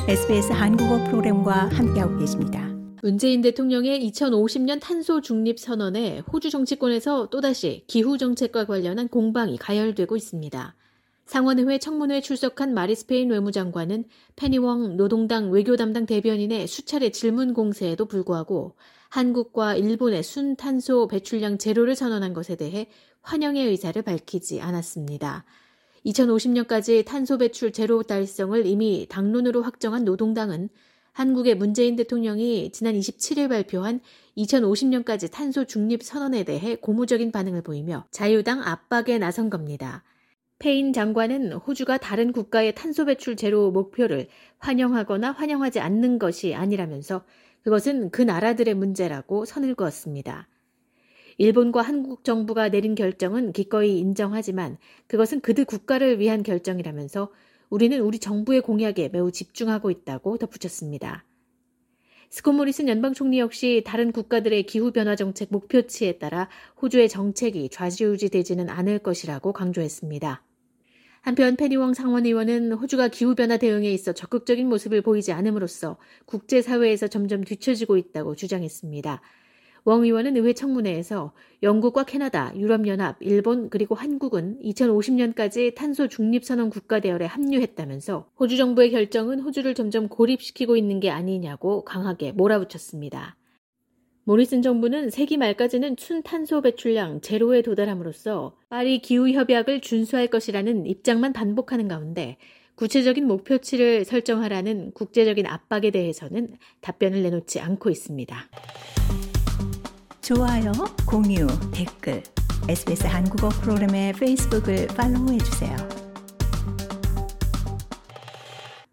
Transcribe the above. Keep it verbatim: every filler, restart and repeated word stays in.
에스비에스 한국어 프로그램과 함께하고 계십니다. 문재인 대통령의 이천오십 년 탄소 중립 선언에 호주 정치권에서 또다시 기후 정책과 관련한 공방이 가열되고 있습니다. 상원의회 청문회에 출석한 마리스 페인 외무장관은 페니웡 노동당 외교 담당 대변인의 수차례 질문 공세에도 불구하고 한국과 일본의 순탄소 배출량 제로를 선언한 것에 대해 환영의 의사를 밝히지 않았습니다. 이천오십 년까지 탄소 배출 제로 달성을 이미 당론으로 확정한 노동당은 한국의 문재인 대통령이 지난 이십칠 일 발표한 이천오십 년까지 탄소 중립 선언에 대해 고무적인 반응을 보이며 자유당 압박에 나선 겁니다. 페인 장관은 호주가 다른 국가의 탄소 배출 제로 목표를 환영하거나 환영하지 않는 것이 아니라면서 그것은 그 나라들의 문제라고 선을 그었습니다. 일본과 한국 정부가 내린 결정은 기꺼이 인정하지만 그것은 그들 국가를 위한 결정이라면서 우리는 우리 정부의 공약에 매우 집중하고 있다고 덧붙였습니다. 스콧 모리슨 연방 총리 역시 다른 국가들의 기후변화 정책 목표치에 따라 호주의 정책이 좌지우지되지는 않을 것이라고 강조했습니다. 한편 페니웡 상원의원은 호주가 기후변화 대응에 있어 적극적인 모습을 보이지 않음으로써 국제사회에서 점점 뒤처지고 있다고 주장했습니다. 웡 의원은 의회 청문회에서 영국과 캐나다, 유럽연합, 일본 그리고 한국은 이천오십 년까지 탄소 중립선언 국가 대열에 합류했다면서 호주 정부의 결정은 호주를 점점 고립시키고 있는 게 아니냐고 강하게 몰아붙였습니다. 모리슨 정부는 세기 말까지는 순탄소 배출량 제로에 도달함으로써 파리 기후협약을 준수할 것이라는 입장만 반복하는 가운데 구체적인 목표치를 설정하라는 국제적인 압박에 대해서는 답변을 내놓지 않고 있습니다. 좋아요, 공유, 댓글, 에스비에스 한국어 프로그램의 페이스북을 팔로우해주세요.